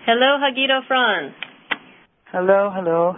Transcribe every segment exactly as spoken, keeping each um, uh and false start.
Hello, Hagit Ofran. Hello, hello.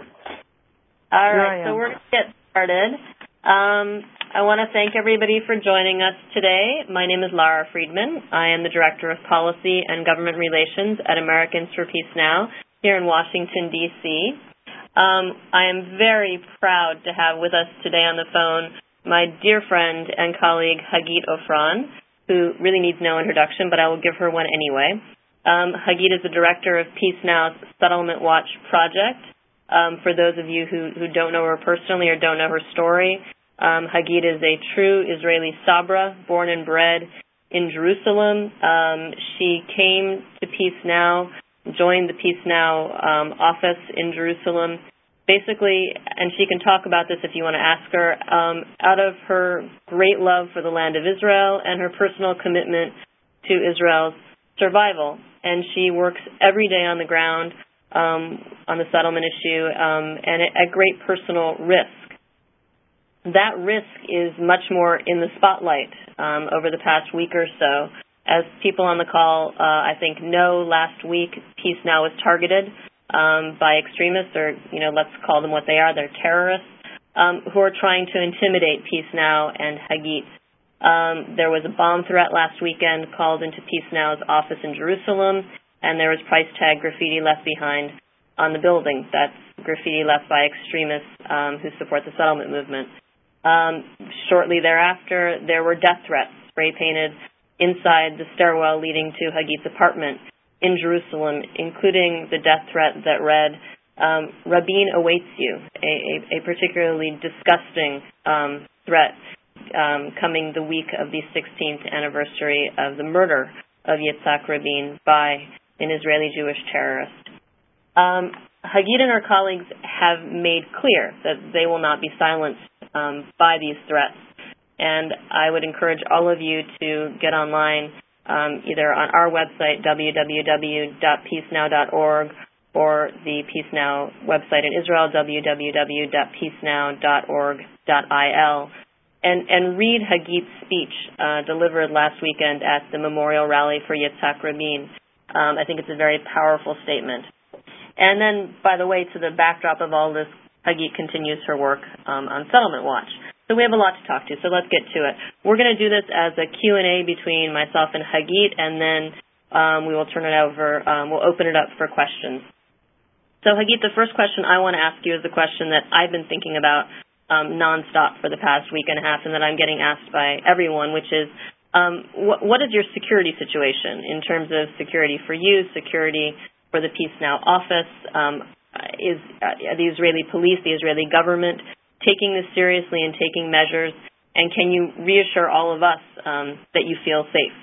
All right, so we're going to get started. Um, I want to thank everybody for joining us today. My name is Lara Friedman. I am the Director of Policy and Government Relations at Americans for Peace Now here in Washington, D C Um, I am very proud to have with us today on the phone my dear friend and colleague Hagit Ofran, who really needs no introduction, but I will give her one anyway. Um, Hagit is the Director of Peace Now's Settlement Watch project. Um, for those of you who, who don't know her personally or don't know her story, um, Hagit is a true Israeli Sabra, born and bred in Jerusalem. Um, she came to Peace Now, joined the Peace Now um, office in Jerusalem, basically, and she can talk about this if you want to ask her, um, out of her great love for the land of Israel and her personal commitment to Israel's survival. And she works every day on the ground um, on the settlement issue um, and at, at great personal risk. That risk is much more in the spotlight um, over the past week or so. As people on the call, uh, I think, know, last week Peace Now was targeted um, by extremists, or, you know, let's call them what they are. They're terrorists um, who are trying to intimidate Peace Now and Hagit. Um, there was a bomb threat last weekend called into Peace Now's office in Jerusalem, and there was price tag graffiti left behind on the building. That's graffiti left by extremists um, who support the settlement movement. Um, shortly thereafter, there were death threats spray-painted inside the stairwell leading to Hagit's apartment in Jerusalem, including the death threat that read, um, Rabin awaits you, a, a, a particularly disgusting um, threat um, coming the week of the sixteenth anniversary of the murder of Yitzhak Rabin by an Israeli Jewish terrorist. Um, Hagit and her colleagues have made clear that they will not be silenced um, by these threats. And I would encourage all of you to get online, um, either on our website, w w w dot peace now dot org, or the Peace Now website in Israel, w w w dot peace now dot org dot i l, and, and read Hagit's speech uh, delivered last weekend at the memorial rally for Yitzhak Rabin. Um, I think it's a very powerful statement. And then, by the way, to the backdrop of all this, Hagit continues her work um, on Settlement Watch. So we have a lot to talk to, so let's get to it. We're going to do this as a Q and A between myself and Hagit, and then um, we will turn it over, um, we'll open it up for questions. So Hagit, the first question I want to ask you is the question that I've been thinking about um, nonstop for the past week and a half, and that I'm getting asked by everyone, which is, um, wh- what is your security situation in terms of security for you, security for the Peace Now office? Um, is uh, the Israeli police, the Israeli government, taking this seriously and taking measures, and can you reassure all of us um, that you feel safe?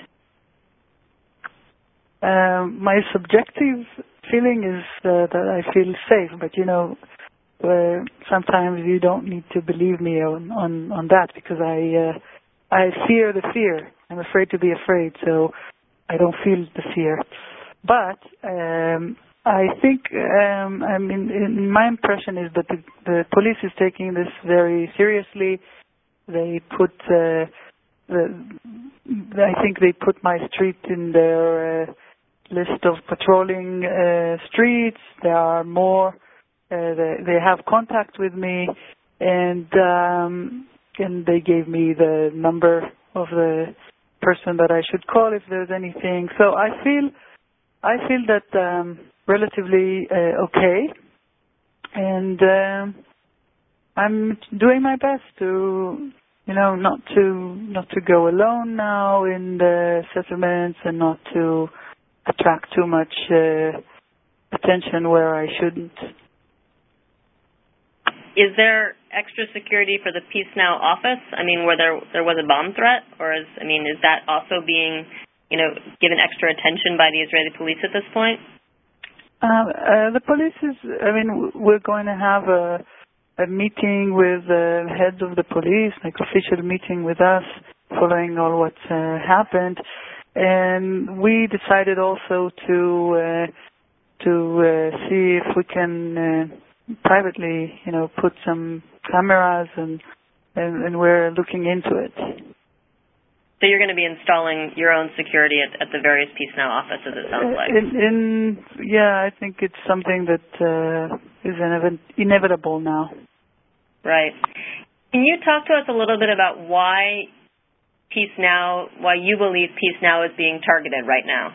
Um, my subjective feeling is uh, that I feel safe, but you know, uh, sometimes you don't need to believe me on, on, on that, because I uh, I fear the fear. I'm afraid to be afraid, so I don't feel the fear. But um, I think, um, I mean, in my impression is that the, the police is taking this very seriously. They put, uh, the, I think they put my street in their uh, list of patrolling uh, streets. There are more. Uh, they, they have contact with me, and um, and they gave me the number of the person that I should call if there's anything. So I feel, I feel that. Um, relatively uh, okay, and um, I'm doing my best to, you know, not to not to go alone now in the settlements, and not to attract too much uh, attention where I shouldn't. Is there extra security for the Peace Now office? I mean, where there there was a bomb threat, or is I mean, is that also being, you know, given extra attention by the Israeli police at this point? Uh, uh, the police is, I mean, we're going to have a, a meeting with the uh, heads of the police, like official meeting with us, following all what's uh, happened. And we decided also to uh, to uh, see if we can uh, privately, you know, put some cameras, and, and, and we're looking into it. So you're going to be installing your own security at, at the various Peace Now offices, it sounds like. In, in yeah, I think it's something that uh, is inev- inevitable now. Right. Can you talk to us a little bit about why Peace Now, why you believe Peace Now is being targeted right now?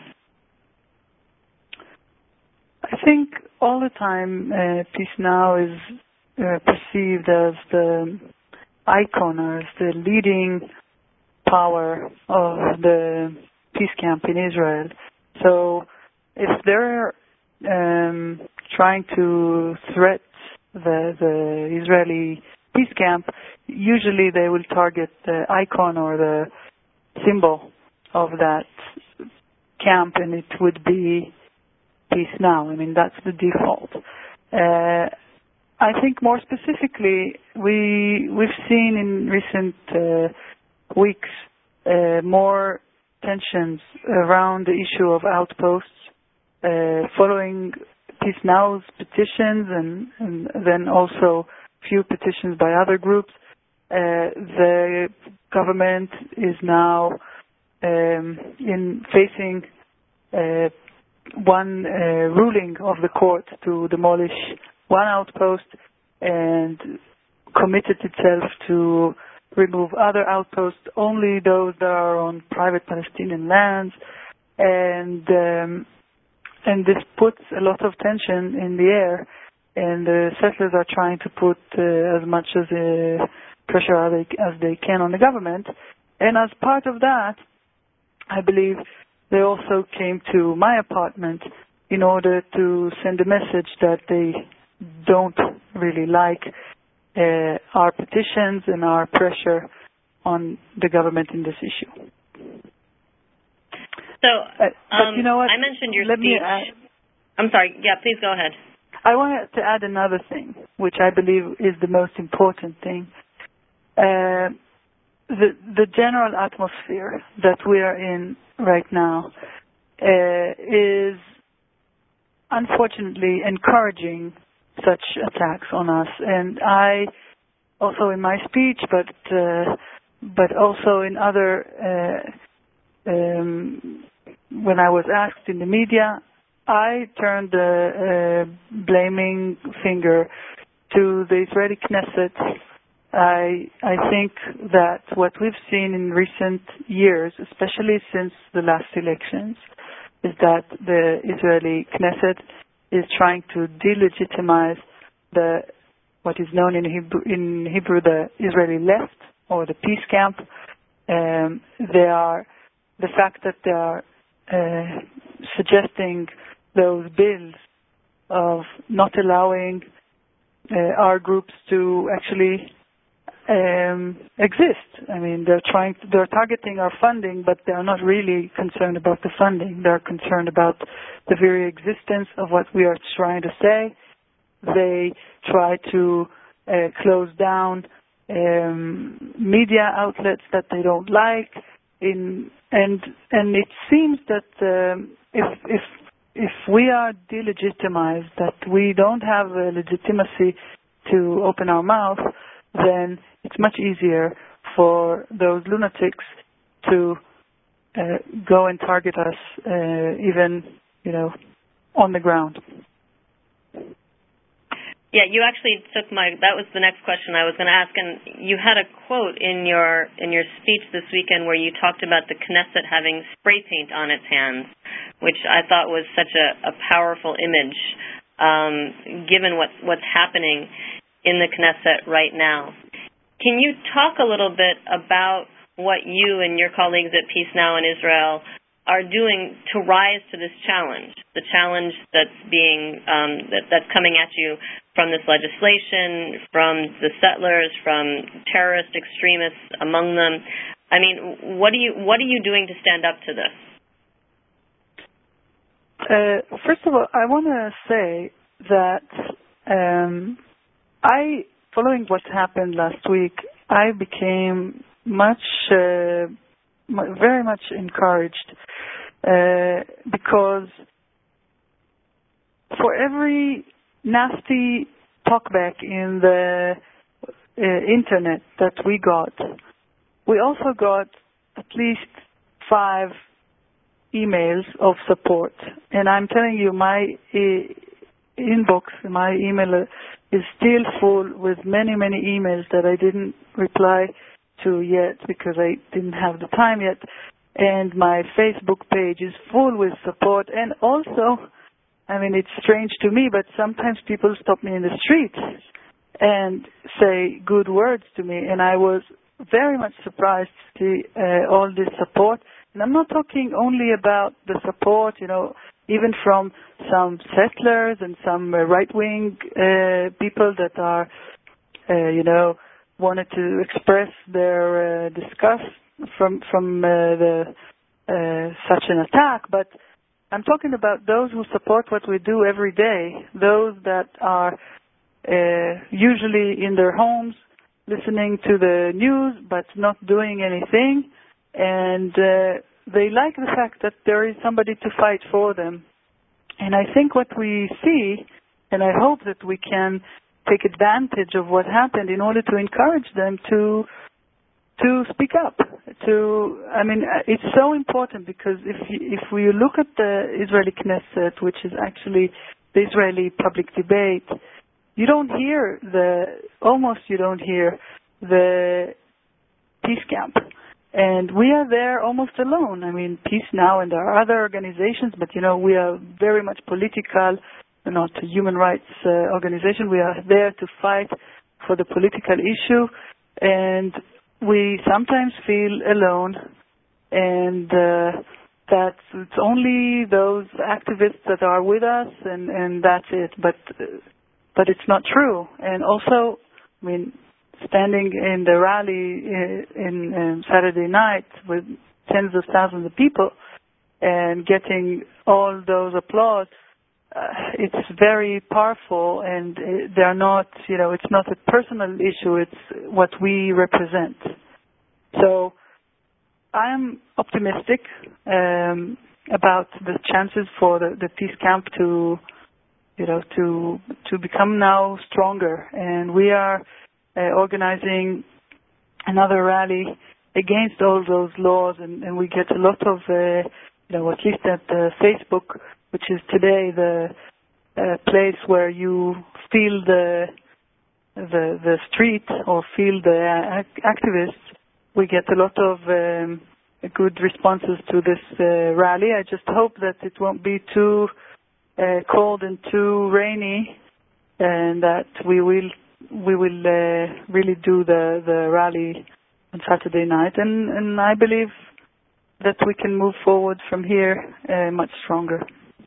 I think all the time uh, Peace Now is uh, perceived as the icon or as the leading power of the peace camp in Israel. So if they're um, trying to threat the, the Israeli peace camp, usually they will target the icon or the symbol of that camp, and it would be Peace Now. I mean, that's the default. Uh, I think more specifically, we, we've seen in recent uh, weeks uh, more tensions around the issue of outposts uh, following Peace Now's petitions and, and then also few petitions by other groups. Uh, the government is now um, in facing uh, one uh, ruling of the court to demolish one outpost and committed itself to remove other outposts, only those that are on private Palestinian lands, and um, and this puts a lot of tension in the air, and the settlers are trying to put uh, as much as uh, pressure as they, as they can on the government. And as part of that, I believe they also came to my apartment in order to send a message that they don't really like uh, our petitions and our pressure on the government in this issue. So, uh, but um, you know what? I mentioned your Let speech. Me add, I'm sorry. Yeah, please go ahead. I wanted to add another thing, which I believe is the most important thing. Uh, the the general atmosphere that we are in right now uh, is unfortunately encouraging such attacks on us. And I also in my speech, but uh, but also in other uh, um, when I was asked in the media, I turned the uh, blaming finger to the Israeli Knesset. I I think that what we've seen in recent years, especially since the last elections, is that the Israeli Knesset is trying to delegitimize the what is known in Hebrew, in Hebrew the Israeli left or the peace camp. Um, they are the fact that they are uh, suggesting those bills of not allowing uh, our groups to actually um, exist. I mean, they're trying, to, they're targeting our funding, but they're not really concerned about the funding. They're concerned about the very existence of what we are trying to say. They try to uh, close down um, media outlets that they don't like. In and and it seems that um, if if if we are delegitimized, that we don't have a legitimacy to open our mouth, then it's much easier for those lunatics to uh, go and target us, uh, even, you know, on the ground. Yeah, you actually took my, that was the next question I was going to ask, and you had a quote in your in your speech this weekend where you talked about the Knesset having spray paint on its hands, which I thought was such a, a powerful image, um, given what, what's happening in the Knesset right now. Can you talk a little bit about what you and your colleagues at Peace Now in Israel are doing to rise to this challenge, the challenge that's being um, that, that's coming at you from this legislation, from the settlers, from terrorist extremists among them? I mean, what are you what are you doing to stand up to this? Uh, first of all, I want to say that um, I, following what happened last week, I became much, uh, very much encouraged uh, because for every nasty talkback in the uh, internet that we got, we also got at least five emails of support. And I'm telling you, my e- inbox, my email is still full with many, many emails that I didn't reply to yet because I didn't have the time yet. And my Facebook page is full with support. And also, I mean, it's strange to me, but sometimes people stop me in the street and say good words to me. And I was very much surprised to see uh, all this support. And I'm not talking only about the support, you know, even from some settlers and some uh, right-wing uh, people that are, uh, you know, wanted to express their uh, disgust from from uh, the uh, such an attack. But I'm talking about those who support what we do every day, those that are uh, usually in their homes listening to the news but not doing anything, and uh, they like the fact that there is somebody to fight for them. And I think what we see, and I hope that we can take advantage of what happened in order to encourage them to to speak up. To, I mean, it's so important because if you, if we look at the Israeli Knesset, which is actually the Israeli public debate, you don't hear the, almost you don't hear the peace camp. And we are there almost alone. I mean, Peace Now, and there are other organizations, but, you know, we are very much political, not a human rights uh, organization. We are there to fight for the political issue, and we sometimes feel alone, and uh, that it's only those activists that are with us, and, and that's it. But uh, but it's not true. And also, I mean, standing in the rally in, in um, Saturday night with tens of thousands of people and getting all those applause, uh, it's very powerful, and they're not, you know, it's not a personal issue, it's what we represent. So I'm optimistic um, about the chances for the, the peace camp to, you know, to to become now stronger. And we are uh, organizing another rally against all those laws, and, and we get a lot of, uh, you know, at least at uh, Facebook, which is today the uh, place where you feel the the the street or feel the ac- activists. We get a lot of um, good responses to this uh, rally. I just hope that it won't be too uh, cold and too rainy, and that we will we will uh, really do the the rally on Saturday night. And, and I believe that we can move forward from here uh, much stronger.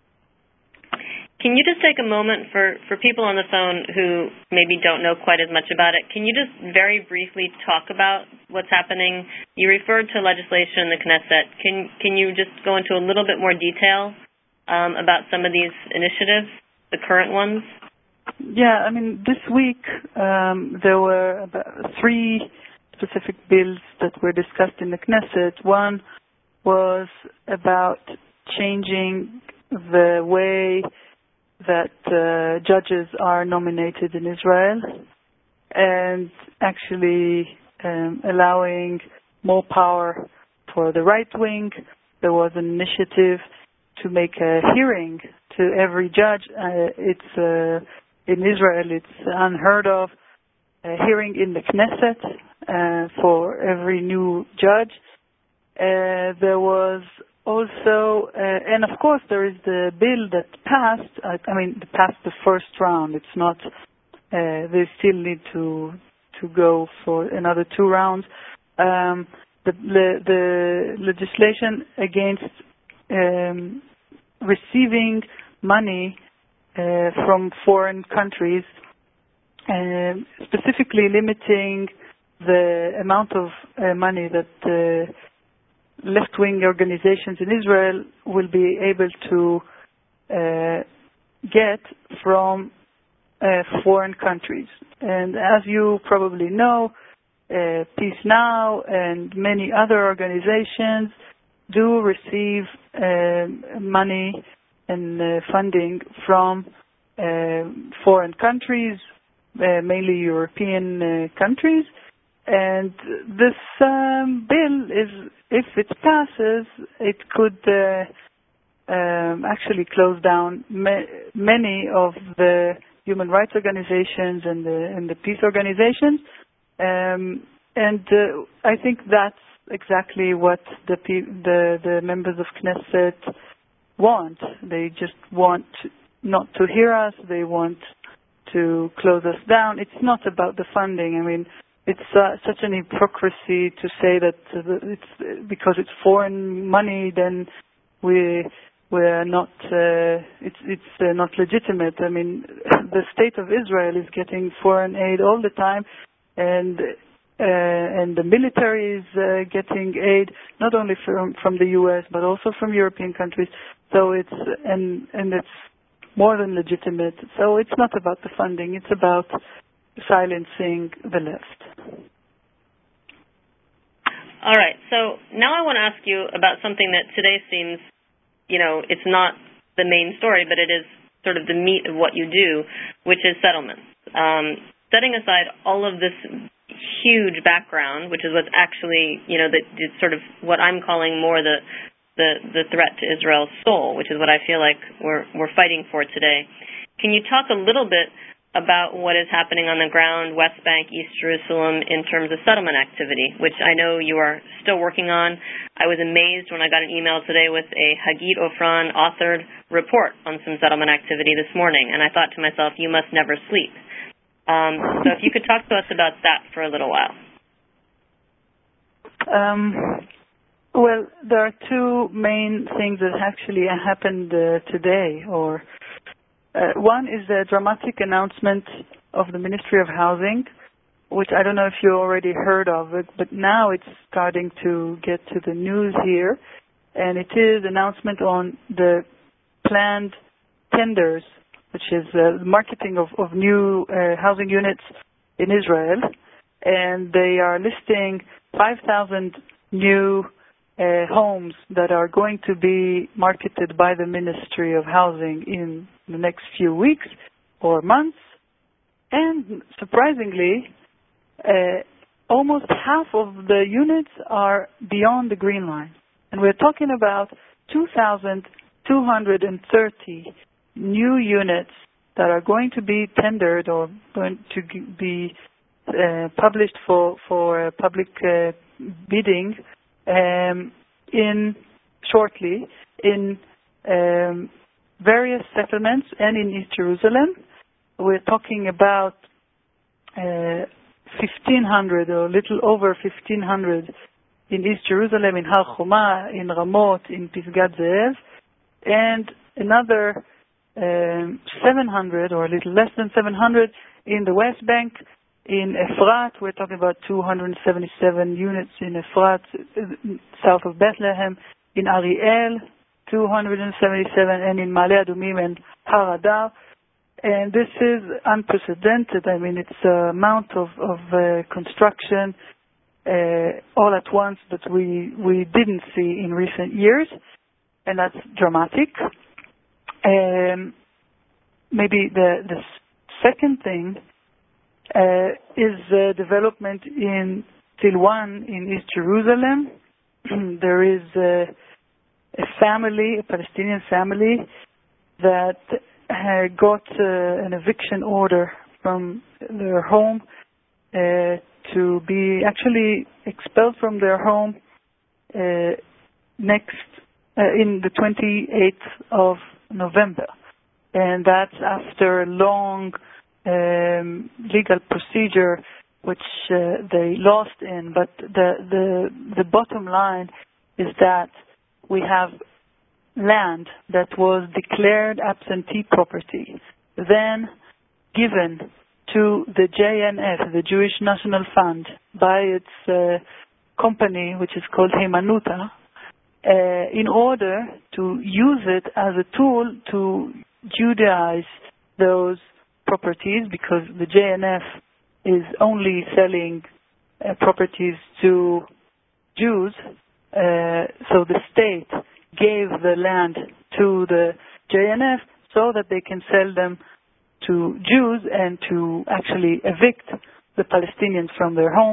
Can you just take a moment for, for people on the phone who maybe don't know quite as much about it? Can you just very briefly talk about what's happening? You referred to legislation in the Knesset. Can can you just go into a little bit more detail um, about some of these initiatives, the current ones? Yeah, I mean, this week um, there were about three specific bills that were discussed in the Knesset. One was about changing the way that uh, judges are nominated in Israel, and actually um, allowing more power for the right wing. There was an initiative to make a hearing to every judge. Uh, it's uh, in Israel, it's unheard of, a hearing in the Knesset uh, for every new judge. Uh, there was Also, uh, and of course, there is the bill that passed. Uh, I mean, passed the first round. It's not. Uh, they still need to to go for another two rounds. Um, the, the the legislation against um, receiving money uh, from foreign countries, uh, specifically limiting the amount of uh, money that Uh, left-wing organizations in Israel will be able to uh, get from uh, foreign countries. And as you probably know, uh, Peace Now and many other organizations do receive uh, money and uh, funding from uh, foreign countries, uh, mainly European uh, countries. and this um, bill is, if it passes, it could uh, um, actually close down ma- many of the human rights organizations and the, and the peace organizations. Um, and uh, I think that's exactly what the, the the members of Knesset want. They just want not to hear us. They want to close us down. It's not about the funding. I mean, it's uh, such an hypocrisy to say that it's because it's foreign money, then we we're not. Uh, it's it's uh, not legitimate. I mean, the state of Israel is getting foreign aid all the time, and. Uh, and the military is uh, getting aid not only from from the U S but also from European countries. So it's and and it's more than legitimate. So it's not about the funding; it's about silencing the left. All right. So now I want to ask you about something that today seems, you know, it's not the main story, but it is sort of the meat of what you do, which is settlements. Um, setting aside all of this huge background, which is what's actually, you know, the, the sort of what I'm calling more the, the the threat to Israel's soul, which is what I feel like we're we're fighting for today. Can you talk a little bit about what is happening on the ground, West Bank, East Jerusalem, in terms of settlement activity, which I know you are still working on? I was amazed when I got an email today with a Hagit Ofran authored report on some settlement activity this morning, and I thought to myself, you must never sleep. Um, so if you could talk to us about that for a little while. Um, well, there are two main things that actually happened uh, today. Or uh, one is the dramatic announcement of the Ministry of Housing, which I don't know if you already heard of it, but now it's starting to get to the news here. And it is announcement on the planned tenders, which is uh, marketing of, of new uh, housing units in Israel. And they are listing five thousand new uh, homes that are going to be marketed by the Ministry of Housing in the next few weeks or months. And surprisingly, uh, almost half of the units are beyond the green line. And we're talking about two thousand two hundred thirty new units that are going to be tendered or going to be uh, published for for uh, public uh, bidding um, in shortly in um, various settlements and in East Jerusalem. We're talking about uh, fifteen hundred or a little over fifteen hundred in East Jerusalem, in Har Choma, in Ramot, in Pisgat Ze'ev, and another Um, seven hundred or a little less than seven hundred in the West Bank. In Efrat, we're talking about two hundred seventy-seven units in Efrat, south of Bethlehem. In Ariel, two hundred seventy-seven, and in Ma'ale Adumim and Har Adar. And this is unprecedented. I mean, it's an amount of, of uh, construction uh, all at once that we, we didn't see in recent years, and that's dramatic. Um, maybe the, the second thing uh, is the development in Silwan in East Jerusalem. There is a, a family, a Palestinian family, that uh, got uh, an eviction order from their home uh, to be actually expelled from their home uh, next uh, in the twenty-eighth of November, and that's after a long um, legal procedure which uh, they lost in. But the the the bottom line is that we have land that was declared absentee property, then given to the J N F, the Jewish National Fund, by its uh, company which is called Heimanuta, Uh, in order to use it as a tool to Judaize those properties, because the J N F is only selling uh, properties to Jews. Uh, so the state gave the land to the J N F so that they can sell them to Jews and to actually evict the Palestinians from their homes.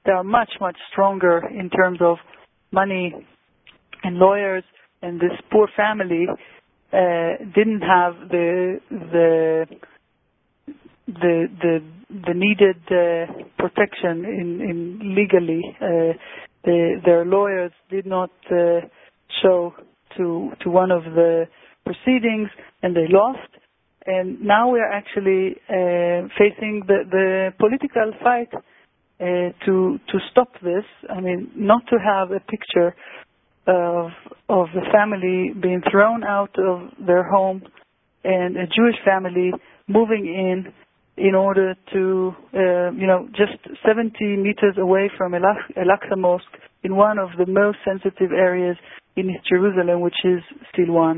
they are much, much stronger in terms of money and lawyers, and this poor family uh, didn't have the the the the, the needed uh, protection in, in legally. Uh, the, their lawyers did not uh, show to to one of the proceedings, and they lost. And now we are actually uh, facing the, the political fight uh, to to stop this. I mean, not to have a picture of of the family being thrown out of their home and a Jewish family moving in in order to, uh, you know, just seventy meters away from Al-Aqsa Mosque in one of the most sensitive areas in East Jerusalem, which is Silwan.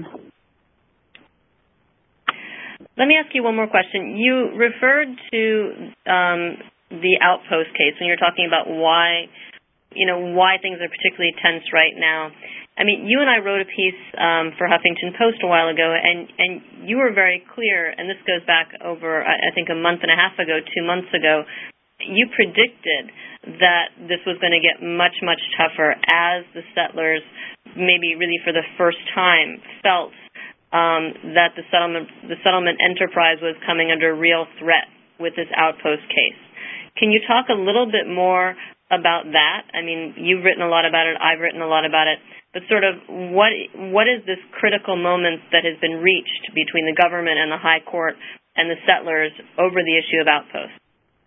Let me ask you one more question. You referred to um, the Outpost case when you're talking about why, you know, why things are particularly tense right now. I mean, you and I wrote a piece um, for Huffington Post a while ago, and, and you were very clear, and this goes back over, I think, a month and a half ago, two months ago. You predicted that this was going to get much, much tougher as the settlers, maybe really for the first time, felt Um, that the settlement the settlement enterprise was coming under real threat with this Outpost case. Can you talk a little bit more about that? I mean, you've written a lot about it, I've written a lot about it, but sort of what what is this critical moment that has been reached between the government and the High Court and the settlers over the issue of outposts?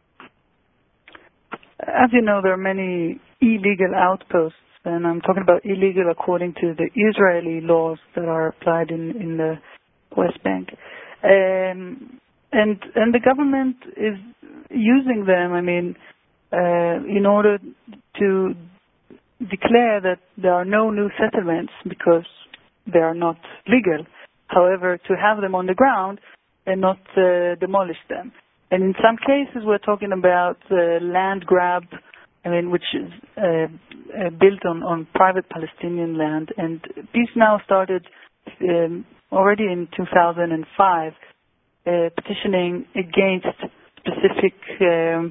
As you know, there are many illegal outposts, and I'm talking about illegal according to the Israeli laws that are applied in, in the West Bank. Um, and and the government is using them, I mean, uh, in order to declare that there are no new settlements because they are not legal. However, to have them on the ground and not uh, demolish them. And in some cases, we're talking about uh, land grab, I mean, which is uh, uh, built on, on private Palestinian land. And peace now started um, already in two thousand five, uh, petitioning against specific um,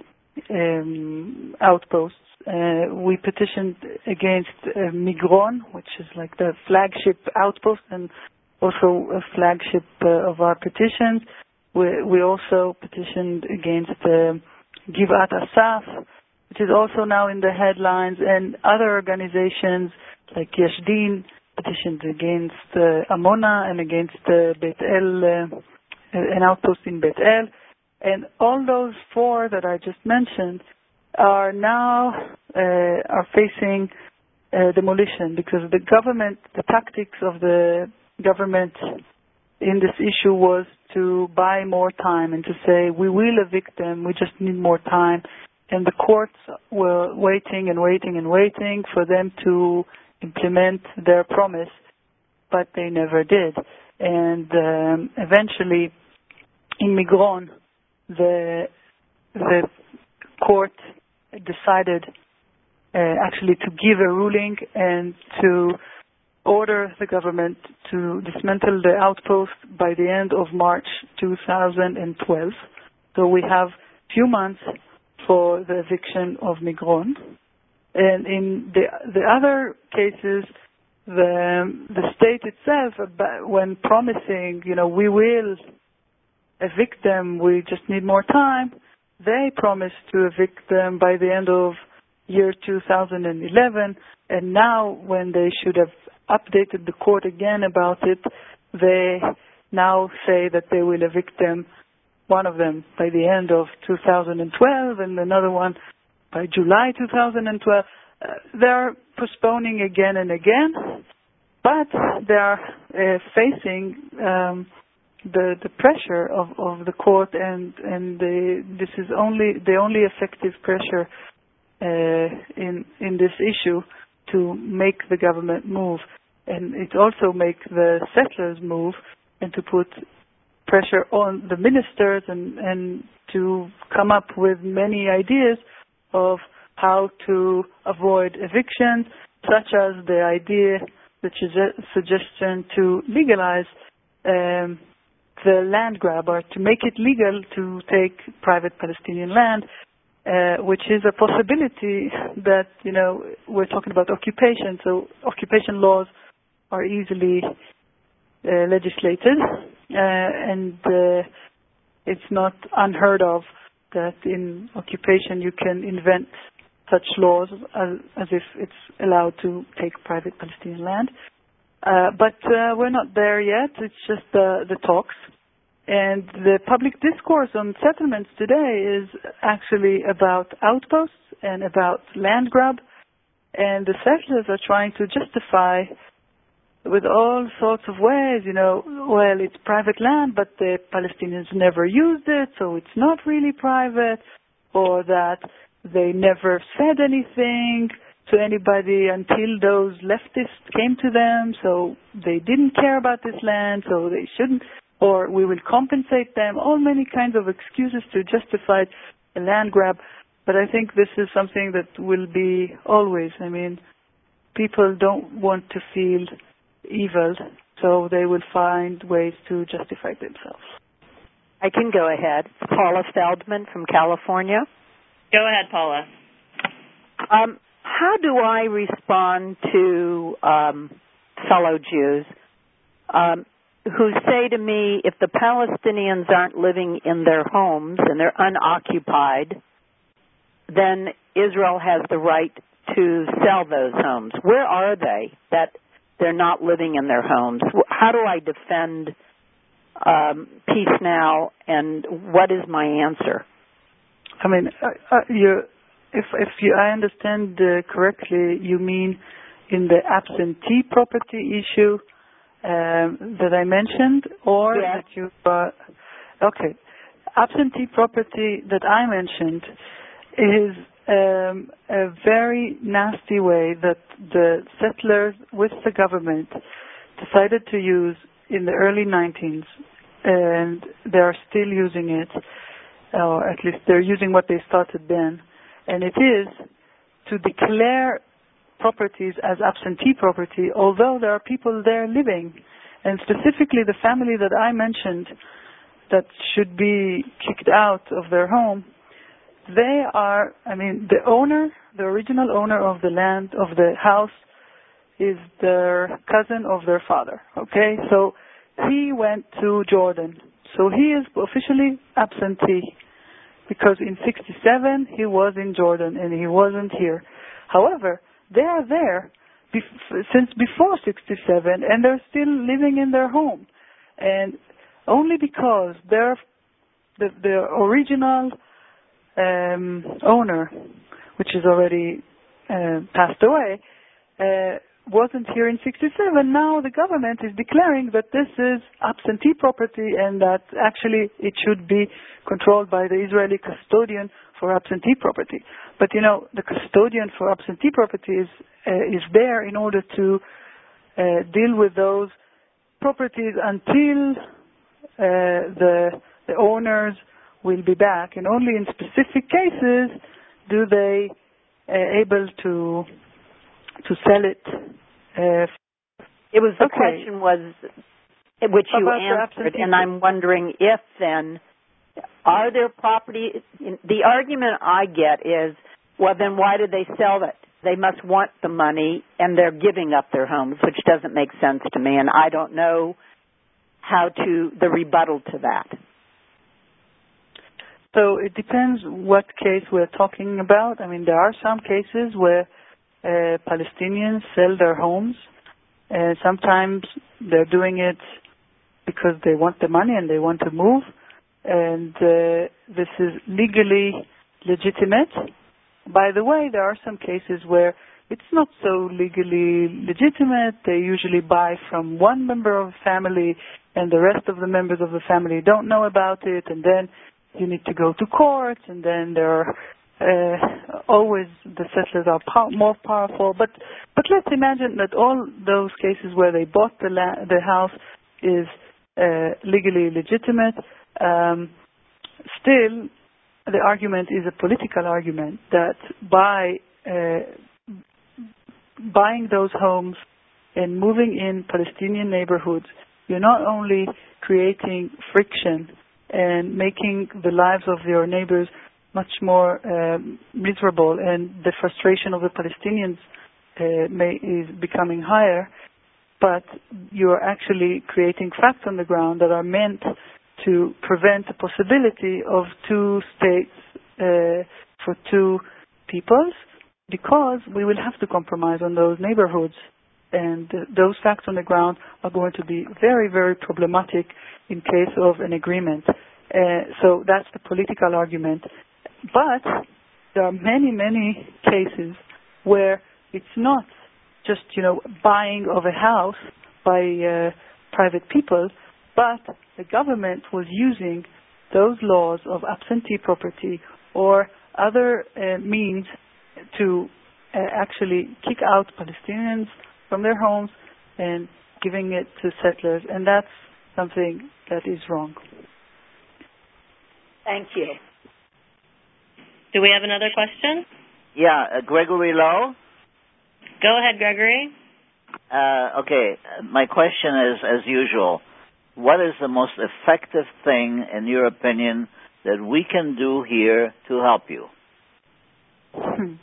um, outposts. Uh, we petitioned against uh, Migron, which is like the flagship outpost and also a flagship uh, of our petitions. We, we also petitioned against uh, Givat Asaf, which is also now in the headlines, and other organizations like Yesh Din petitioned against uh, Amona and against uh, Beit El, uh, an outpost in Beit El. And all those four that I just mentioned are now uh, are facing uh, demolition because the government, the tactics of the government in this issue was to buy more time and to say, we will evict them, we just need more time. And the courts were waiting and waiting and waiting for them to implement their promise, but they never did. And um, eventually, in Migron, the the court decided uh, actually to give a ruling and to order the government to dismantle the outpost by the end of March two thousand twelve. So we have few months for the eviction of Migron. And in the the other cases, the the state itself, when promising, you know, we will evict them, we just need more time, they promised to evict them by the end of year two thousand eleven. And now, when they should have updated the court again about it, they now say that they will evict them, one of them by the end of two thousand twelve and another one by July two thousand twelve. Uh, they're postponing again and again, but they are uh, facing um, the the pressure of, of the court, and and the, this is only the only effective pressure uh, in in this issue to make the government move, and it also make the settlers move and to put pressure on the ministers and, and to come up with many ideas of how to avoid eviction, such as the idea, the suggestion to legalize um, the land grab, or to make it legal to take private Palestinian land uh, which is a possibility that, you know, we're talking about occupation, so occupation laws are easily uh, legislated, uh, and uh, it's not unheard of that in occupation you can invent such laws as, as if it's allowed to take private Palestinian land. Uh, but uh, we're not there yet. It's just the, the talks. And the public discourse on settlements today is actually about outposts and about land grab. And the settlers are trying to justify with all sorts of ways, you know, well, it's private land, but the Palestinians never used it, so it's not really private, or that they never said anything to anybody until those leftists came to them, so they didn't care about this land, so they shouldn't, or we will compensate them, all many kinds of excuses to justify a land grab. But I think this is something that will be always. I mean, people don't want to feel evil, so they will find ways to justify themselves. I can go ahead. Paula Feldman from California. Go ahead, Paula. Um, how do I respond to um, fellow Jews um, who say to me, if the Palestinians aren't living in their homes and they're unoccupied, then Israel has the right to sell those homes? Where are they that they're not living in their homes? How do I defend um, peace now, and what is my answer? I mean, uh, uh, you, if if you, I understand uh, correctly, you mean in the absentee property issue um, that I mentioned, or yes. that you? Uh, okay, absentee property that I mentioned is um, a very nasty way that the settlers with the government decided to use in the early nineties, and they are still using it, or at least they're using what they started then, and it is to declare properties as absentee property, although there are people there living, and specifically the family that I mentioned that should be kicked out of their home. They are, I mean, the owner, the original owner of the land, of the house, is their cousin of their father, okay? So he went to Jordan. So he is officially absentee because in sixty-seven he was in Jordan and he wasn't here. However, they are there bef- since before sixty-seven and they're still living in their home. And only because they're the, the original um, owner, which is already uh, passed away, uh, wasn't here in sixty-seven. Now the government is declaring that this is absentee property and that actually it should be controlled by the Israeli custodian for absentee property. But you know, the custodian for absentee property is uh, is there in order to uh, deal with those properties until uh, the the owners will be back, and only in specific cases do they uh, able to to sell it. Uh, it was the okay. question was which you About answered, and I'm wondering if then are there property? The argument I get is, well, then why did they sell it? They must want the money, and they're giving up their homes, which doesn't make sense to me, and I don't know how to the rebuttal to that. So it depends what case we're talking about. I mean, there are some cases where uh, Palestinians sell their homes. Uh, sometimes they're doing it because they want the money and they want to move. And uh, this is legally legitimate. By the way, there are some cases where it's not so legally legitimate. They usually buy from one member of the family and the rest of the members of the family don't know about it, and then you need to go to court, and then there are uh, always the settlers are pow- more powerful. But but let's imagine that all those cases where they bought the la- the house is uh, legally legitimate. Um, still, the argument is a political argument that by uh, buying those homes and moving in Palestinian neighborhoods, you're not only creating friction and making the lives of your neighbors much more um, miserable, and the frustration of the Palestinians uh, may, is becoming higher. But you're actually creating facts on the ground that are meant to prevent the possibility of two states uh, for two peoples, because we will have to compromise on those neighborhoods. And uh, those facts on the ground are going to be very, very problematic in case of an agreement. Uh, so that's the political argument. But there are many, many cases where it's not just, you know, buying of a house by uh, private people, but the government was using those laws of absentee property or other uh, means to uh, actually kick out Palestinians from their homes and giving it to settlers, and that's something that is wrong. Thank you. Do we have another question? Yeah, uh, Gregory Lowe. Go ahead, Gregory. Uh, okay, my question is, as usual, what is the most effective thing, in your opinion, that we can do here to help you? Hmm.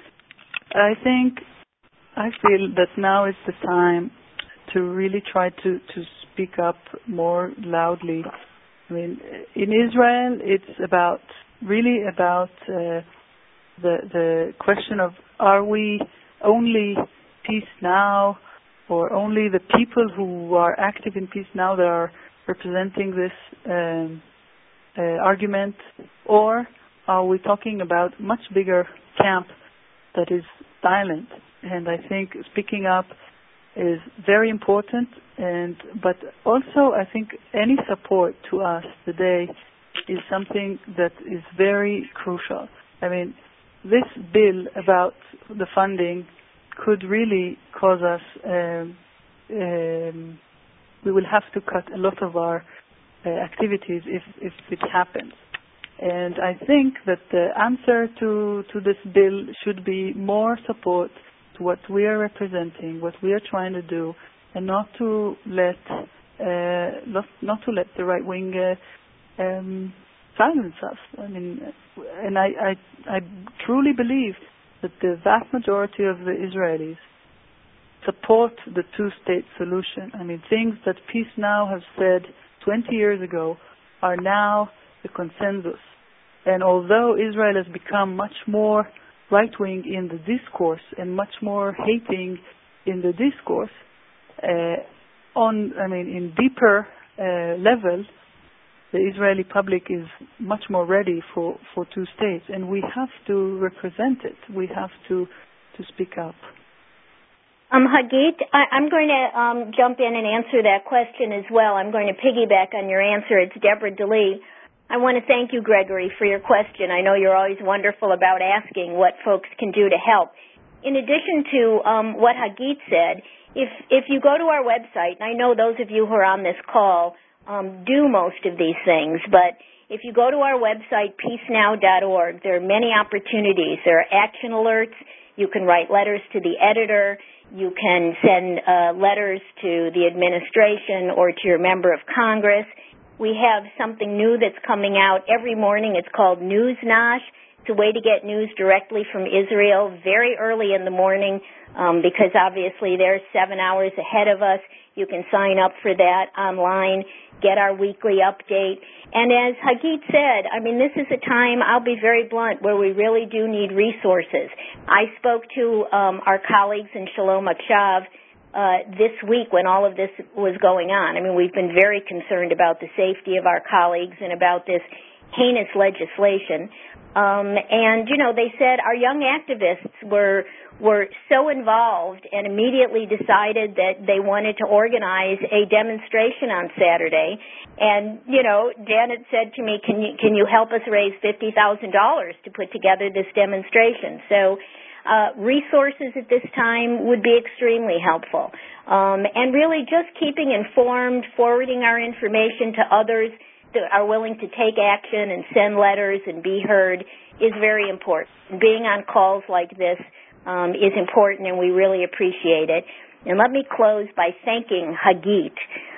I think, I feel that now is the time to really try to, to speak up more loudly. I mean, in Israel, it's about, really about uh, the the question of, are we only Peace Now, or only the people who are active in Peace Now that are representing this um, uh, argument, or are we talking about a much bigger camp that is silent? And I think speaking up is very important, and but also I think any support to us today is something that is very crucial. I mean, this bill about the funding could really cause us, um, um, we will have to cut a lot of our uh, activities if, if it happens. And I think that the answer to, to this bill should be more support to what we are representing, what we are trying to do, and not to let uh, not, not to let the right wing uh, um, silence us. I mean, and I, I I truly believe that the vast majority of the Israelis support the two-state solution. I mean, things that Peace Now have said twenty years ago are now the consensus. And although Israel has become much more right-wing in the discourse and much more hating in the discourse, uh, on, I mean, in deeper uh, level, the Israeli public is much more ready for, for two states, and we have to represent it. We have to, to speak up. Um, Hagit, I, I'm going to um, jump in and answer that question as well. I'm going to piggyback on your answer. It's Deborah DeLee. I want to thank you, Gregory, for your question. I know you're always wonderful about asking what folks can do to help. In addition to um, what Hagit said, if if you go to our website, and I know those of you who are on this call um, do most of these things, but if you go to our website, peace now dot org, there are many opportunities. There are action alerts. You can write letters to the editor. You can send uh, letters to the administration or to your member of Congress. We have something new that's coming out every morning. It's called NewsNosh. It's a way to get news directly from Israel very early in the morning um, because obviously they're seven hours ahead of us. You can sign up for that online, get our weekly update. And as Hagit said, I mean, this is a time, I'll be very blunt, where we really do need resources. I spoke to um, our colleagues in Shalom Akshav Uh, this week when all of this was going on. I mean, we've been very concerned about the safety of our colleagues and about this heinous legislation. Um, and, you know, they said our young activists were were so involved and immediately decided that they wanted to organize a demonstration on Saturday. And, you know, Janet said to me, can you, can you help us raise fifty thousand dollars to put together this demonstration? So Uh, resources at this time would be extremely helpful. Um, and really just keeping informed, forwarding our information to others that are willing to take action and send letters and be heard is very important. Being on calls like this um, is important, and we really appreciate it. And let me close by thanking Hagit.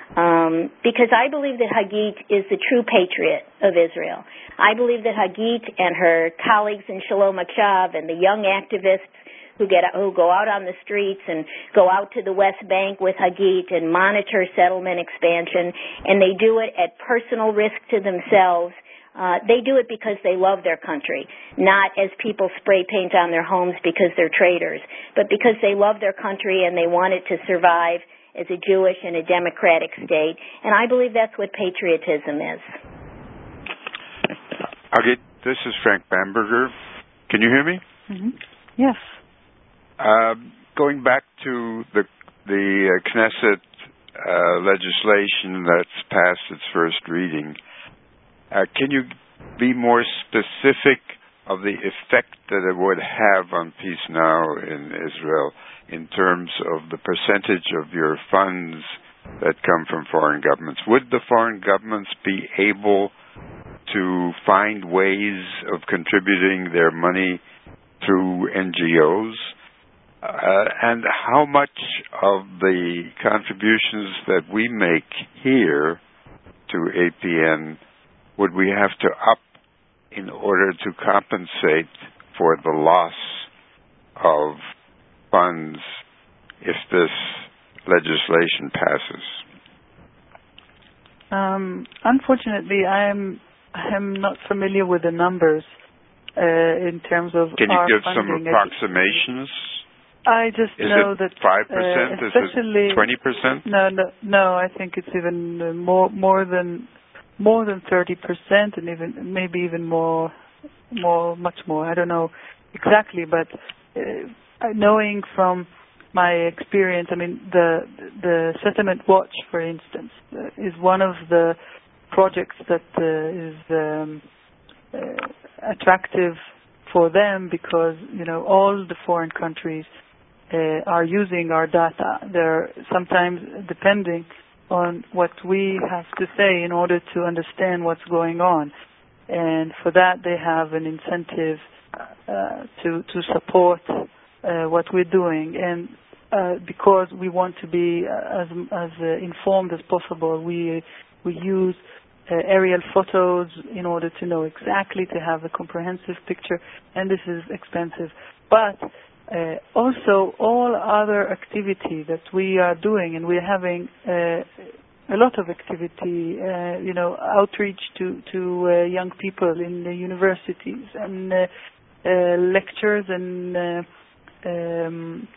um, because I believe that Hagit is the true patriot of Israel. I believe that Hagit and her colleagues in Shalom Achshav and the young activists who get who go out on the streets and go out to the West Bank with Hagit and monitor settlement expansion, and they do it at personal risk to themselves. Uh, they do it because they love their country, not as people spray paint on their homes because they're traitors, but because they love their country and they want it to survive as a Jewish and a democratic state. And I believe that's what patriotism is. Okay, this is Frank Bamberger. Can you hear me? Mm-hmm. Yes. Uh, going back to the the uh, Knesset uh, legislation that's passed its first reading, Uh, can you be more specific of the effect that it would have on Peace Now in Israel in terms of the percentage of your funds that come from foreign governments? Would the foreign governments be able to find ways of contributing their money through N G Os? Uh, and how much of the contributions that we make here to A P N would we have to up in order to compensate for the loss of funds if this legislation passes? Um, unfortunately, I'm I'm not familiar with the numbers uh, in terms of. Can you our give funding. some approximations? I just Is know it that five percent? Uh, Is it twenty percent? No, no, no. I think it's even uh, more more than. More than thirty percent, and even maybe even more, more, much more. I don't know exactly, but uh, knowing from my experience, I mean, the the Settlement Watch, for instance, uh, is one of the projects that uh, is um, uh, attractive for them because you know all the foreign countries uh, are using our data. They're sometimes depending on what we have to say in order to understand what's going on. And for that, they have an incentive uh, to to support uh, what we're doing. And uh, because we want to be as as uh, informed as possible, we we use uh, aerial photos in order to know exactly, to have a comprehensive picture. And this is expensive. But Uh, also, all other activity that we are doing, and we're having uh, a lot of activity, uh, you know, outreach to to uh, young people in the universities, and uh, uh, lectures, and uh, um,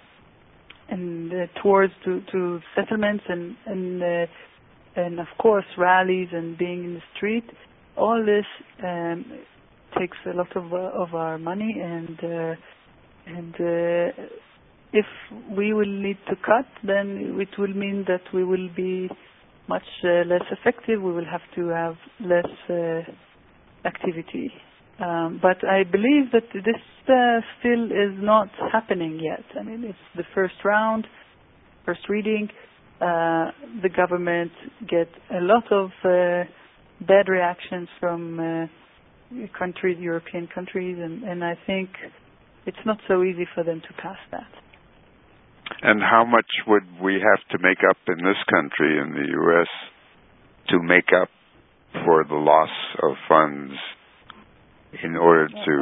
and uh, tours to, to settlements, and and uh, and of course rallies and being in the street. All this um, takes a lot of uh, of our money, and. Uh, And uh, if we will need to cut, then it will mean that we will be much uh, less effective. We will have to have less uh, activity. Um, but I believe that this uh, still is not happening yet. I mean, it's the first round, first reading. Uh, the government get a lot of uh, bad reactions from uh, countries, European countries, and, and I think it's not so easy for them to pass that. And how much would we have to make up in this country, in the U S, to make up for the loss of funds in order to...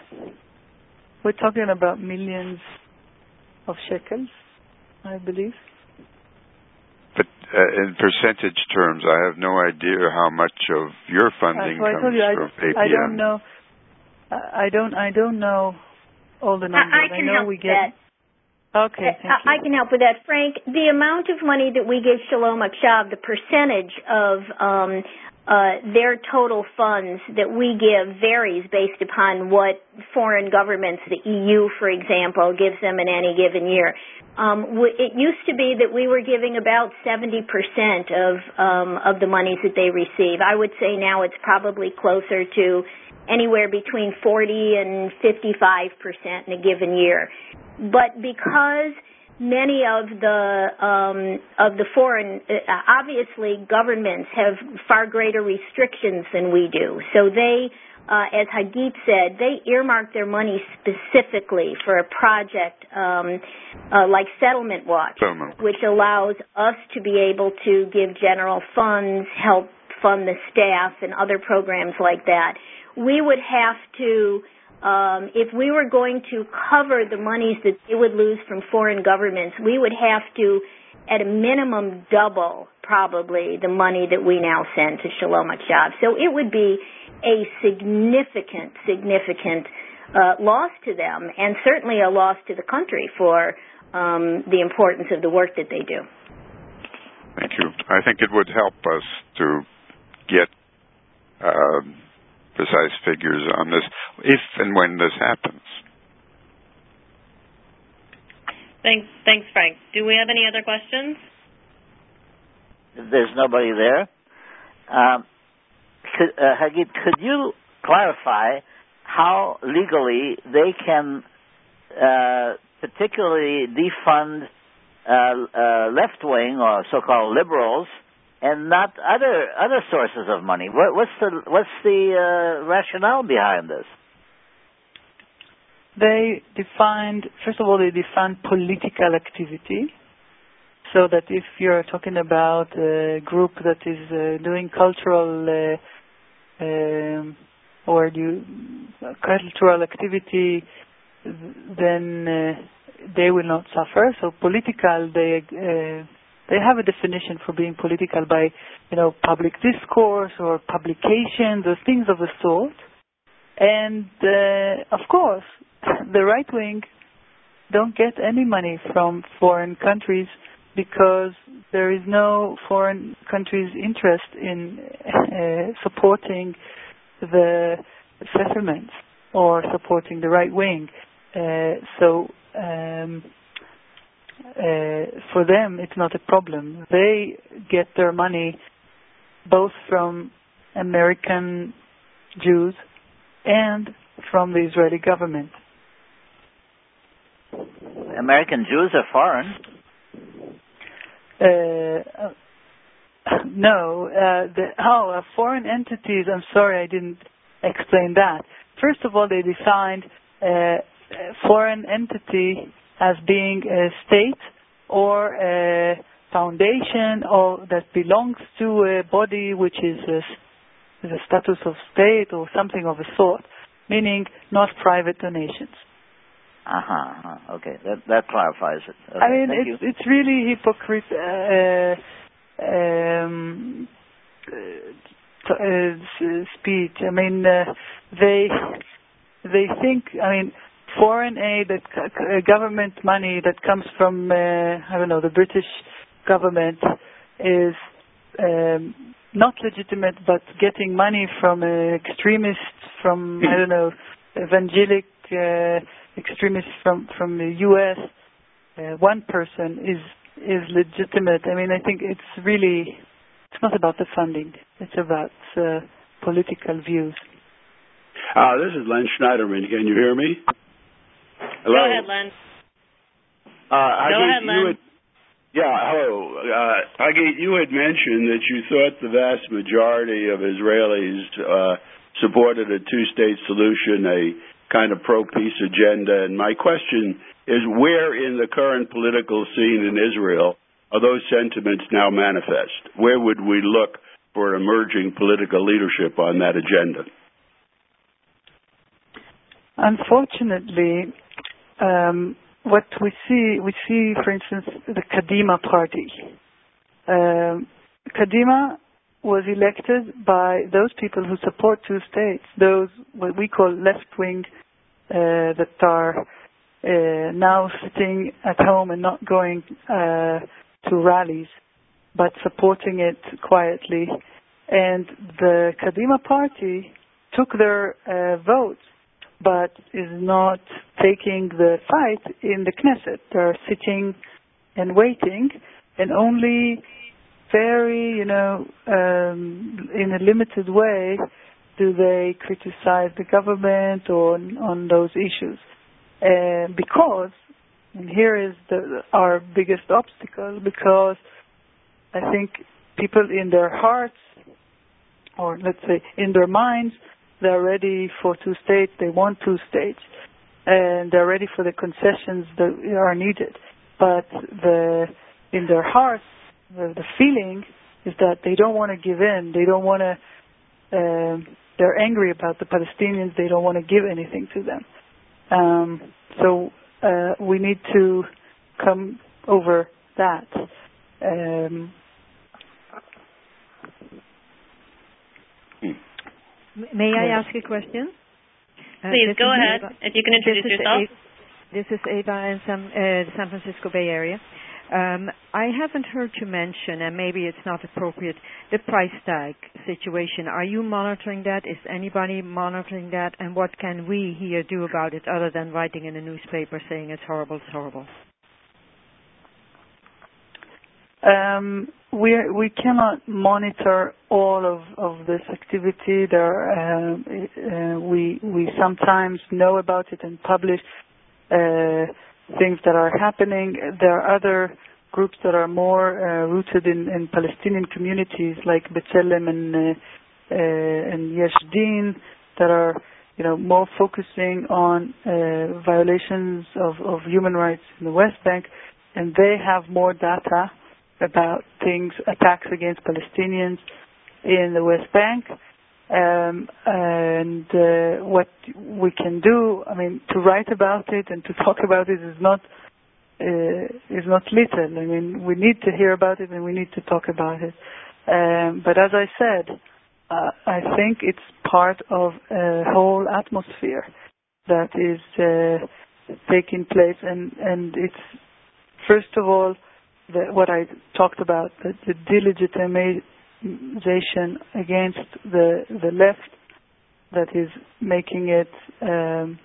We're talking about millions of shekels, I believe. But uh, in percentage terms, I have no idea how much of your funding uh, so comes you, from I, A P N. I don't know. I don't. I don't know all the numbers. I, I can I know help we with get. that. Okay, thank I, you. I can help with that, Frank. The amount of money that we give Shalom Achshav, the percentage of um, uh, their total funds that we give varies based upon what foreign governments, the E U, for example, gives them in any given year. Um, it used to be that we were giving about seventy percent of um, of the monies that they receive. I would say now it's probably closer to anywhere between forty and fifty-five percent in a given year. But because many of the um, of the foreign, uh, obviously governments have far greater restrictions than we do, so they uh, as Hagit said, they earmark their money specifically for a project um, uh, like Settlement Watch, Settlement. which allows us to be able to give general funds, help fund the staff, and other programs like that. We would have to, um, if we were going to cover the monies that they would lose from foreign governments, we would have to, at a minimum, double probably the money that we now send to Shalom Achshav. So it would be a significant, significant uh, loss to them, and certainly a loss to the country for um, the importance of the work that they do. Thank you. I think it would help us to get uh, precise figures on this, if and when this happens. Thanks, thanks, Frank. Do we have any other questions? There's nobody there. Um, could, uh, Hagit, could you clarify how legally they can uh, particularly defund uh, uh, left-wing or so-called liberals and not other other sources of money? What, what's the what's the uh, rationale behind this? They defined, first of all, they defined political activity. So that if you're talking about a group that is uh, doing cultural uh, um, or do cultural activity, then uh, they will not suffer. So political, they uh, they have a definition for being political by, you know, public discourse or publications or things of the sort. And uh, of course, the right wing don't get any money from foreign countries, because there is no foreign country's interest in uh, supporting the settlements or supporting the right wing. Uh, so um, uh, for them, it's not a problem. They get their money both from American Jews and from the Israeli government. American Jews are foreign. Uh, no, uh, the, oh, uh, foreign entities, I'm sorry I didn't explain that. First of all, they defined uh, a foreign entity as being a state or a foundation or that belongs to a body which is a, is a status of state or something of a sort, meaning not private donations. Uh-huh, uh-huh. Okay, that that clarifies it. Okay, I mean, thank it's you. it's really hypocrite uh, um, uh, uh, speech. I mean, uh, they they think. I mean, foreign aid, that uh, government money that comes from uh, I don't know, the British government is um, not legitimate, but getting money from uh, extremists, from I don't know, evangelic. Uh, extremists from, from the U S, uh, one person is is legitimate. I mean, I think it's really, it's not about the funding. It's about uh, political views. Uh, this is Len Schneiderman. Can you hear me? Hello? Go ahead, Len. Uh, Go ahead, Len. Had, yeah, hello. Uh, Hagit, you had mentioned that you thought the vast majority of Israelis uh, supported a two-state solution, a kind of pro-peace agenda. And my question is, where in the current political scene in Israel are those sentiments now manifest? Where would we look for emerging political leadership on that agenda? Unfortunately, um, what we see, we see, for instance, the Kadima party. Um, Kadima was elected by those people who support two states, those what we call left-wing uh, that are uh, now sitting at home and not going uh, to rallies, but supporting it quietly. And the Kadima party took their uh, votes, but is not taking the fight in the Knesset. They're sitting and waiting, and only very, you know, um, in a limited way do they criticize the government or on, on those issues. Uh, because, and here is the, our biggest obstacle, because I think people in their hearts, or let's say in their minds, they're ready for two states. They want two states, and they're ready for the concessions that are needed. But the in their hearts, the, the feeling is that they don't want to give in. They don't want to. Um, they're angry about the Palestinians. They don't want to give anything to them. Um, so uh, we need to come over that. Um, May I ask a question? Please, uh, go ahead. Eva. If you can introduce this yourself. Is a, this is Eva in San, uh, San Francisco Bay Area. Um, I haven't heard you mention, and maybe it's not appropriate, the price tag situation. Are you monitoring that? Is anybody monitoring that? And what can we here do about it other than writing in a newspaper saying it's horrible, it's horrible? Um, we we cannot monitor all of, of this activity. There, uh, uh, we we sometimes know about it and publish uh, things that are happening. There are other groups that are more uh, rooted in, in Palestinian communities, like B'Tselem and uh, uh, and Yesh Din, that are you know more focusing on uh, violations of, of human rights in the West Bank, and they have more data about things, attacks against Palestinians in the West Bank, um, and uh, what we can do. I mean, to write about it and to talk about it is not uh, is not little. I mean, we need to hear about it and we need to talk about it. Um, but as I said, uh, I think it's part of a whole atmosphere that is uh, taking place, and and it's first of all. The, what I talked about, the, the delegitimization against the the left, that is making it um,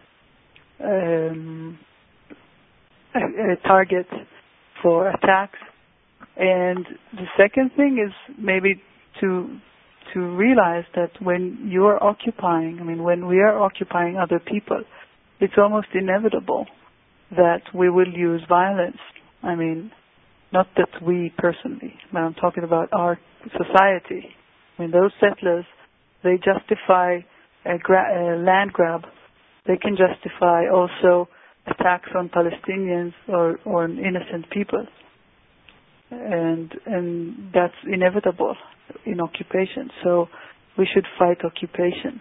um, a, a target for attacks. And the second thing is maybe to to realize that when you are occupying, I mean, when we are occupying other people, it's almost inevitable that we will use violence. I mean, not that we personally, but I'm talking about our society. I mean, those settlers, they justify a, gra- a land grab. They can justify also attacks on Palestinians or, or on innocent people. And and that's inevitable in occupation. So we should fight occupation.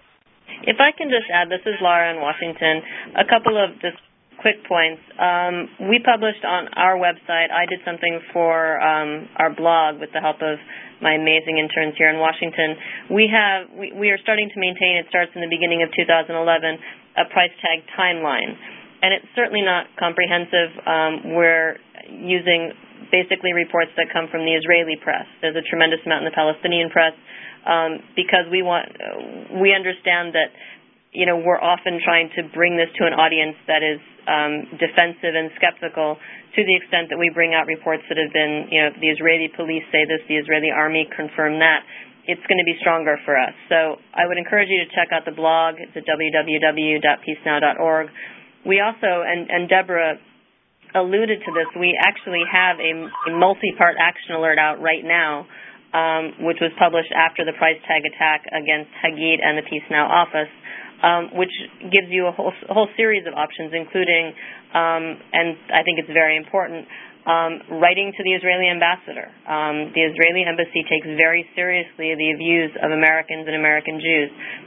If I can just add, this is Laura in Washington, a couple of just quick points. Um, we published on our website, I did something for um, our blog with the help of my amazing interns here in Washington. We have, we, we are starting to maintain, it starts in the beginning of two thousand eleven, a price tag timeline. And it's certainly not comprehensive. Um, we're using basically reports that come from the Israeli press. There's a tremendous amount in the Palestinian press um, because we want, we understand that, you know, we're often trying to bring this to an audience that is um, defensive and skeptical, to the extent that we bring out reports that have been, you know, the Israeli police say this, the Israeli army confirm that. It's going to be stronger for us. So I would encourage you to check out the blog. It's at w w w dot peace now dot org. We also, and, and Deborah alluded to this, we actually have a, a multi-part action alert out right now, um, which was published after the price tag attack against Hagit and the Peace Now office, um, which gives you a whole, a whole series of options, including, um, and I think it's very important, um, writing to the Israeli ambassador. Um, the Israeli embassy takes very seriously the views of Americans and American Jews.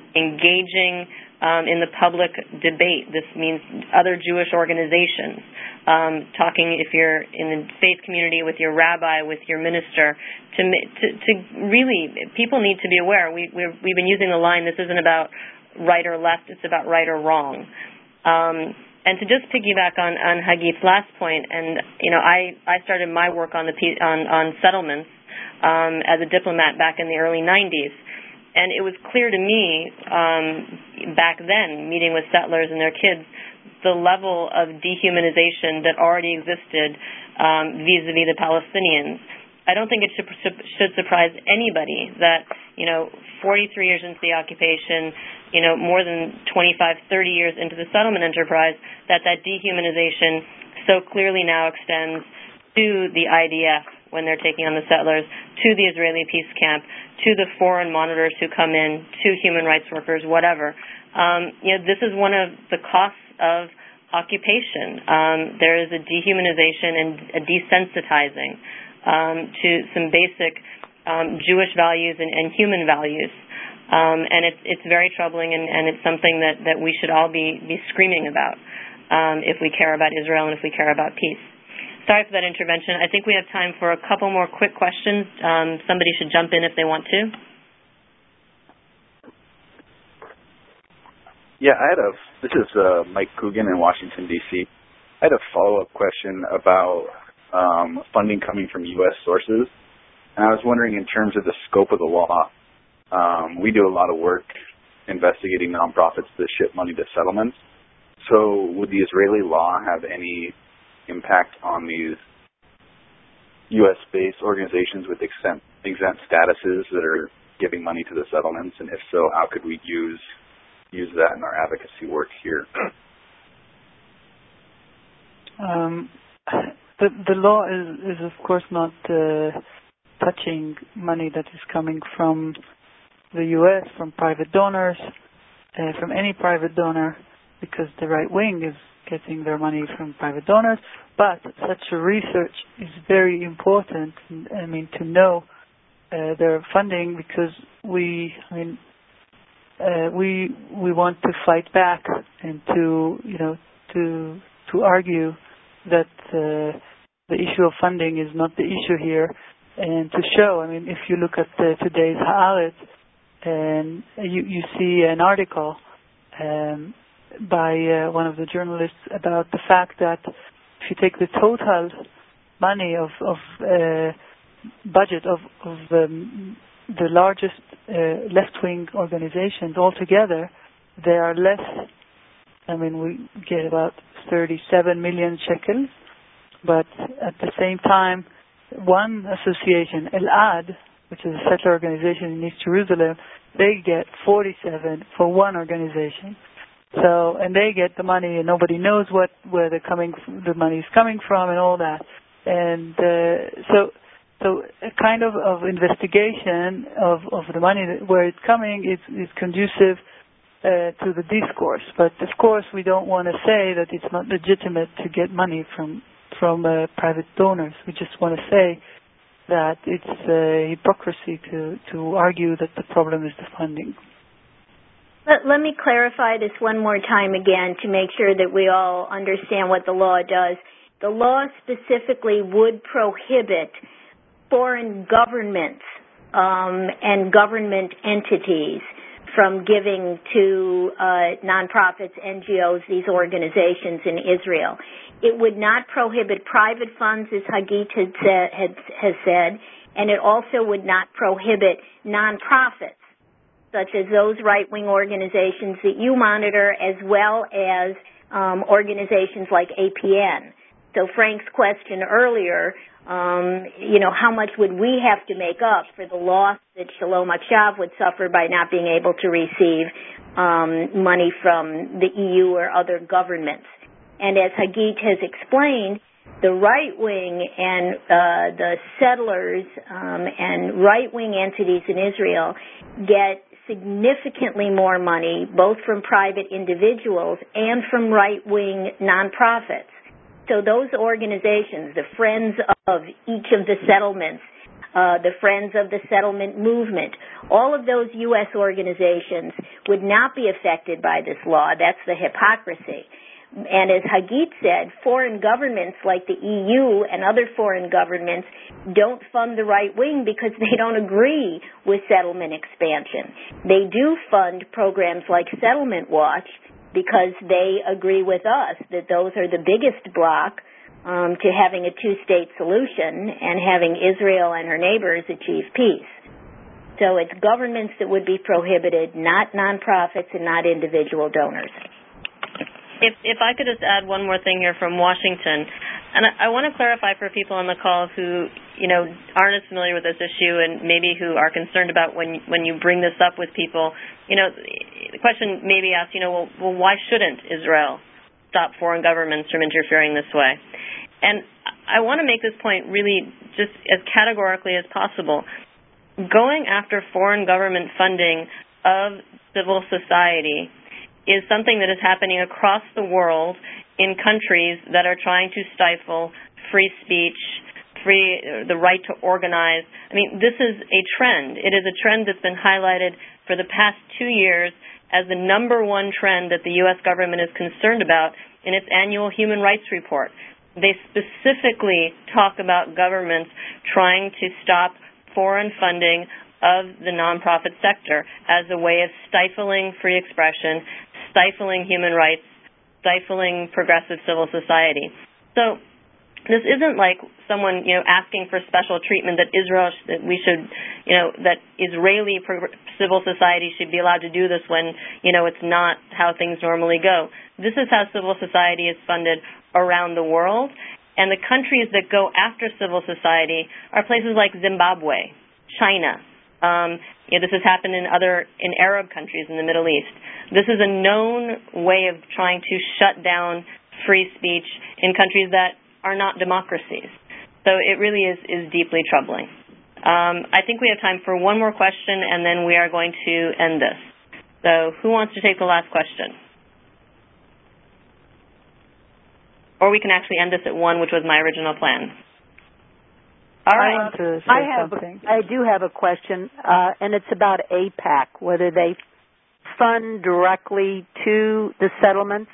Engaging um, in the public debate. This means other Jewish organizations. Um, talking, if you're in the faith community, with your rabbi, with your minister, to to, to really, people need to be aware. We we've, we've been using the line, this isn't about right or left, it's about right or wrong. Um, and to just piggyback on, on Hagit's last point, and you know, I, I started my work on the on on settlements um, as a diplomat back in the early nineties. And it was clear to me um, back then, meeting with settlers and their kids, the level of dehumanization that already existed um, vis-a-vis the Palestinians. I don't think it should, should surprise anybody that, you know, forty-three years into the occupation, you know, more than twenty-five, thirty years into the settlement enterprise, that that dehumanization so clearly now extends to the I D F when they're taking on the settlers, to the Israeli peace camp, to the foreign monitors who come in, to human rights workers, whatever. Um, you know, this is one of the costs of occupation. Um, there is a dehumanization and a desensitizing um, to some basic um, Jewish values and, and human values. Um, and it's it's very troubling, and, and it's something that, that we should all be, be screaming about um, if we care about Israel and if we care about peace. Sorry for that intervention. I think we have time for a couple more quick questions. Um, somebody should jump in if they want to. Yeah, I had a, this is uh, Mike Coogan in Washington, D C I had a follow-up question about um, funding coming from U S sources. And I was wondering, in terms of the scope of the law, Um, we do a lot of work investigating nonprofits that ship money to settlements. So would the Israeli law have any impact on these U S-based organizations with exempt, exempt statuses that are giving money to the settlements? And if so, how could we use use that in our advocacy work here? Um, the, the law is, is, of course, not uh, touching money that is coming from the U S, from private donors, uh, from any private donor, because the right wing is getting their money from private donors. But such a research is very important. I mean, to know uh, their funding, because we, I mean, uh, we we want to fight back and to you know to to argue that uh, the issue of funding is not the issue here, and to show. I mean, if you look at uh, today's Haaretz, and you, you see an article um, by uh, one of the journalists about the fact that if you take the total money of, of uh, budget of, of um, the largest uh, left-wing organizations altogether, they are less. I mean, we get about thirty-seven million shekels, but at the same time, one association, Elad, which is a settler organization in East Jerusalem, they get forty-seven for one organization. So, and they get the money, and nobody knows what where the coming the money is coming from, and all that. And uh, so, so a kind of, of investigation of, of the money that, where it's coming is, is conducive uh, to the discourse. But of course, we don't want to say that it's not legitimate to get money from from uh, private donors. We just want to say that it's uh, hypocrisy to, to argue that the problem is the funding. Let, let me clarify this one more time again to make sure that we all understand what the law does. The law specifically would prohibit foreign governments um, and government entities from giving to uh, nonprofits, N G Os, these organizations in Israel. It would not prohibit private funds, as Hagit had said, had, has said, and it also would not prohibit nonprofits, such as those right-wing organizations that you monitor, as well as um, organizations like A P N. So Frank's question earlier, um, you know, how much would we have to make up for the loss that Shalom Akshav would suffer by not being able to receive um, money from the E U or other governments? And as Hagit has explained, the right wing and uh, the settlers um, and right-wing entities in Israel get significantly more money, both from private individuals and from right-wing nonprofits. So those organizations, the Friends of each of the settlements, uh, the Friends of the Settlement Movement, all of those U S organizations would not be affected by this law. That's the hypocrisy. And as Hagit said, foreign governments like the E U and other foreign governments don't fund the right wing because they don't agree with settlement expansion. They do fund programs like Settlement Watch because they agree with us that those are the biggest block um, to having a two-state solution and having Israel and her neighbors achieve peace. So it's governments that would be prohibited, not nonprofits and not individual donors. If if I could just add one more thing here from Washington, and I, I want to clarify for people on the call who, you know, aren't as familiar with this issue and maybe who are concerned about when when you bring this up with people, you know, the question may be asked, you know, well, well why shouldn't Israel stop foreign governments from interfering this way? And I want to make this point really just as categorically as possible. going after foreign government funding of civil society is something that is happening across the world in countries that are trying to stifle free speech, free the right to organize. I mean, this is a trend. It is a trend that's been highlighted for the past two years as the number one trend that the U S government is concerned about in its annual human rights report. They specifically talk about governments trying to stop foreign funding of the nonprofit sector as a way of stifling free expression, stifling human rights, stifling progressive civil society. So this isn't like someone, you know, asking for special treatment that Israel, that we should, you know, that Israeli civil society should be allowed to do this when, you know, it's not how things normally go. This is how civil society is funded around the world, and the countries that go after civil society are places like Zimbabwe, China. Um, you know, this has happened in other, in Arab countries in the Middle East. This is a known way of trying to shut down free speech in countries that are not democracies. So it really is, is deeply troubling. Um, I think we have time for one more question, and then we are going to end this. So who wants to take the last question? Or we can actually end this at one, which was my original plan. All right. I, I have. I do have a question, uh, and it's about AIPAC. Whether they fund directly to the settlements.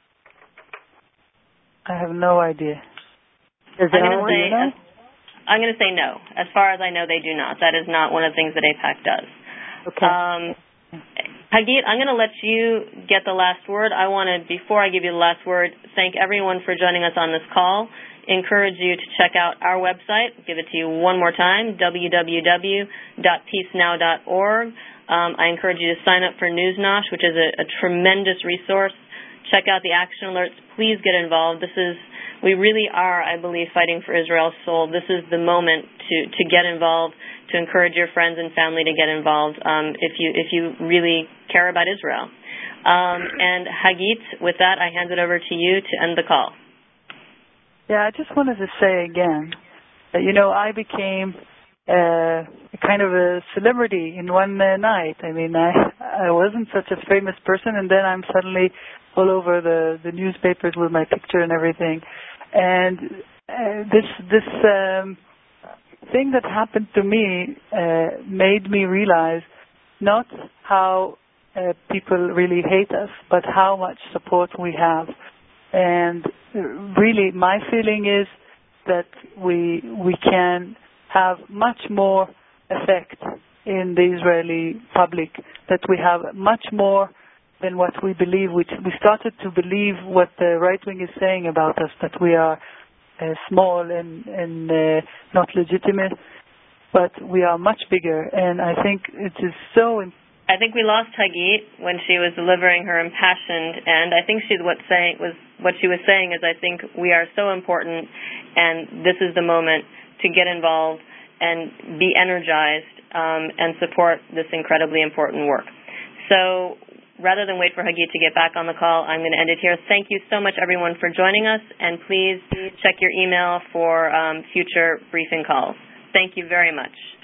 I have no idea. Does I'm going to say. know? I'm going to say no. As far as I know, they do not. That is not one of the things that AIPAC does. Okay. Um, Hagit, I'm going to let you get the last word. I want to, before I give you the last word, thank everyone for joining us on this call. Encourage you to check out our website. I'll give it to you one more time, w w w dot peace now dot org. Um, I encourage you to sign up for NewsNosh, which is a, a tremendous resource. Check out the action alerts. Please get involved. This is, we really are, I believe, fighting for Israel's soul. This is the moment to, to get involved, to encourage your friends and family to get involved um, if you if you really care about Israel. Um, and Hagit, with that, I hand it over to you to end the call. Yeah, I just wanted to say again that, you know, I became uh, kind of a celebrity in one uh, night. I mean, I I wasn't such a famous person, and then I'm suddenly all over the, the newspapers with my picture and everything. And uh, this this um, thing that happened to me uh, made me realize not how uh, people really hate us, but how much support we have. And really, my feeling is that we we can have much more effect in the Israeli public, that we have much more than what we believe. We, we started to believe what the right wing is saying about us, that we are uh, small and, and uh, not legitimate, but we are much bigger. And I think it is so important. I think we lost Hagit when she was delivering her impassioned, and I think she's what saying was what she was saying is I think we are so important, and this is the moment to get involved and be energized um, and support this incredibly important work. So rather than wait for Hagit to get back on the call, I'm going to end it here. Thank you so much, everyone, for joining us, and please check your email for um, future briefing calls. Thank you very much.